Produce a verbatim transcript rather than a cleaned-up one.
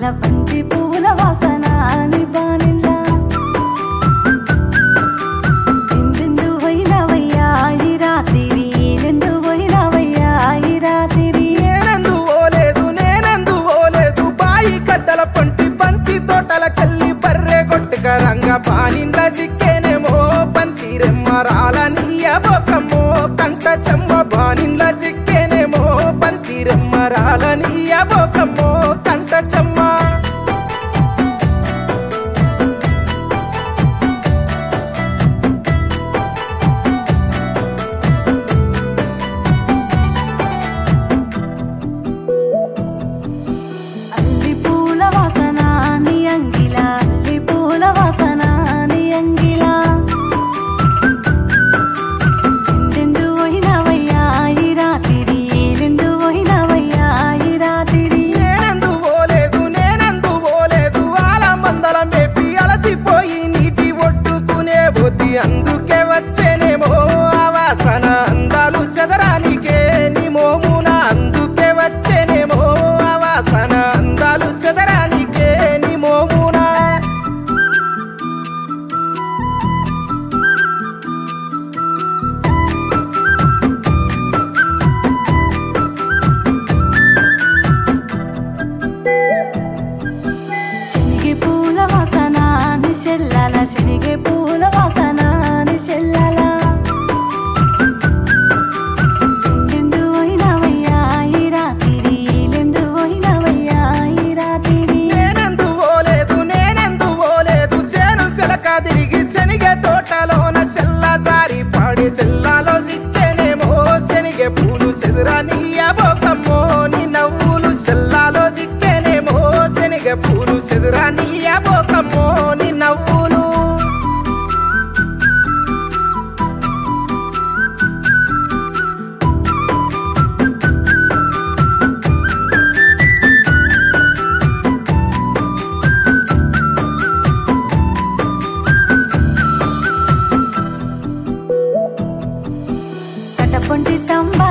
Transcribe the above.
బంతి పూల వాసన నీ బానిలా ఎందెందు వైనవయ్యా ఈ రాత్రి ఎందు వైనవయ్యా ఈ రాత్రి నేనెందు ఓలేదు నేనెందు ఓలేదు బాయి కట్టల పంటి బంతి తోటల కల్లి బర్రె కొట్టుక రంగ పానిండ జిక్కేనేమో బంతి రెమ్మరాల నీయబోకమ్మో కంట చెమ్మ బానిండ్ల జిక్కేనేమో బంతి రెమ్మరాల నీయబోకమ్మో కంట చెమ్మ అల్లి పూల వాసన నీ అంగిలా అల్లి పూల వాసన నీ అంగిలా ఎందెందు వైనవయ్యా ఈ రాత్రి ఎందు వైనవయ్యా ఈ రాత్రి నేనెందు ఓలేదు నేనెందు ఓలేదు ఆల మందల మేపి అలసిపోయి నీటి ఒడ్డుకునే బుద్ధి అందుకే వచ్చేనేమో ఆ వాసన అందాలు చెదరానికే నీ మోమున అందుకే వచ్చేనేమో ఆ వాసన అందాలు చెదరానికే నీ మోమున శనిగే పూల వాసన నీ చెల్లల శనిగే పూల వాసన నీ చెల్లల ఎందెందు వైనవయ్యా ఈ రాత్రి ఎందు వైనవయ్యా ఈ రాత్రి నేనెందు ఓలేదు నేనెందు ఓలేదు చేను చెలక తిరిగి శనిగె తోటలోన చెల్ల జారి పాడి చెల్లాలో జిక్కేనేమో శనిగె పూలు చెదురా నీయబోకమ్మో నీ నవ్వులు చెల్లాలో జిక్కేనేమో శనిగె పూలు చెదురా నీయబోకమ్మో నీ నవ్వులు కటపొంటి తంబ